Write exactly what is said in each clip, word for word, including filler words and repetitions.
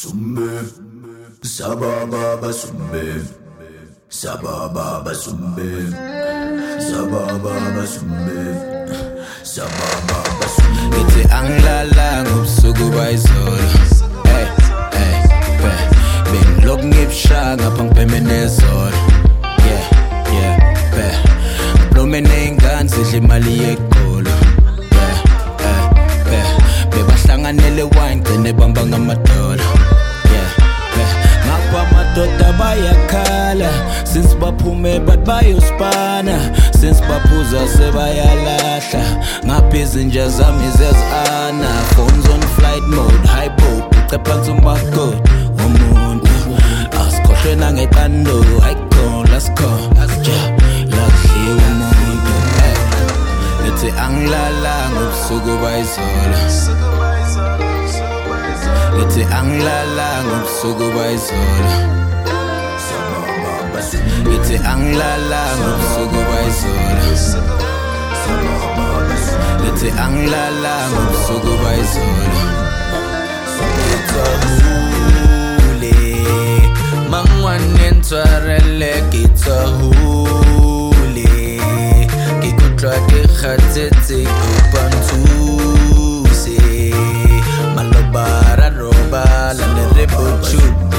Sumbe, sababa sumbe, sababa sumbe, sababa sumbe, sababa sumbe. Ngithi angilala ngobusuku bayizolo. Hey, hey, be. Bengilokhu ngibusha ngapha ngibheme nezolo. Yeah, yeah, be. Ngiblome ney'ngane zidla imali yegolo. Yeah, yeah, be. Bebahlanganele wine gcine bamba ngamadola. Amadoda bayakhala since baphume but bayospana since baphuza sebayalahla ngapha izinja zami zezana phones on flight mode high boat ucephansi umakoti umuntu asikhohlwe nangeqando icon let's go ja lakudliwa umuntu ngithi angilala ngobusuku bayizolo ngithi angilala ngobusuku bayizolo ngithi angilala ngobusuku bayizolo ngithi angilala ngobusuku bayizolo ngithahule mangwane ntshwarele ngithahule ngikutlwa ke kgatsetse kopantshuse malobara roba la le rebochu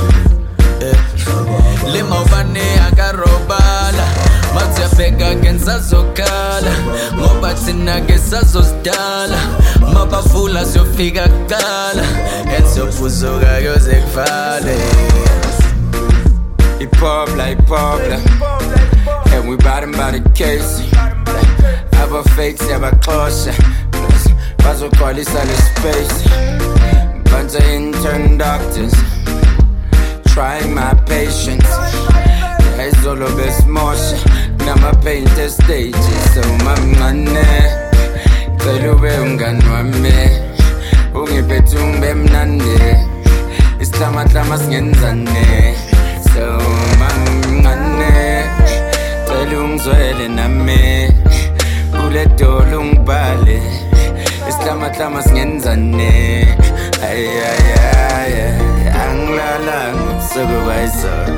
le mauvane akarobala mathe feka ngensazokhala ngoba thina ke sazozidala mabavula siyofika kuqala ensofuzuka yoze kuvale ipobla ipobla and we bottom by the case aba fakes yabaxosha bazogcwalisa le space bunch of intern doctors trying my patience. It's all of this motion. Now my painted stages. So my money. Tell you where I'm gonna me. Ungi betung bem nande. It's tama tama skenzane. So my money. Tell you ngzwele na me. Kule dolung bale. It's tama tama skenzane. Ay ay ay ay. Angilala ngobusuku bayizolo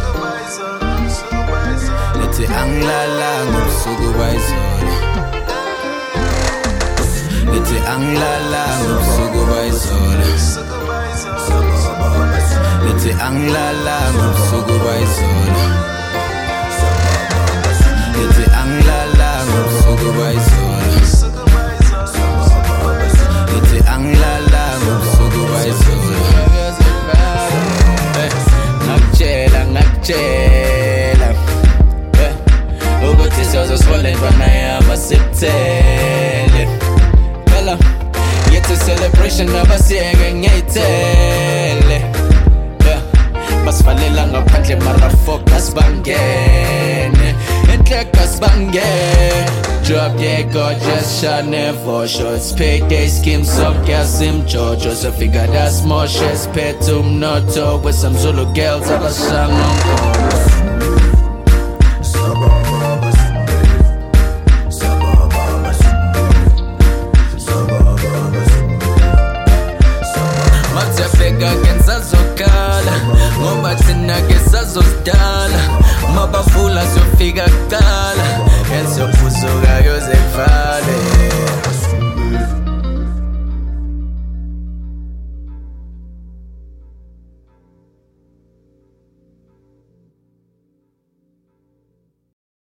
ngithi angilala ngobusuku bayizolo ngithi angilala ngobusuku bayizolo ngithi angilala ngobusuku bayizolo ngithi angilala ngobusuku bayizolo ngithi angilala ngobusuku bayizolo ngakutshela ngakutshela ukuthi sizoswala intwana yami sikuthele phela yethi celebration abasiyeke ngiyayithele basivalela ngaphandle mara focus bangene enhleka sibangene drop yeah gorgeous shot never shots payday scheme sonke yasimjojo so figure that small shit pet to mnoto with some Zulu girls abashanga ngoba thina ke sazozidala mabafula siyofika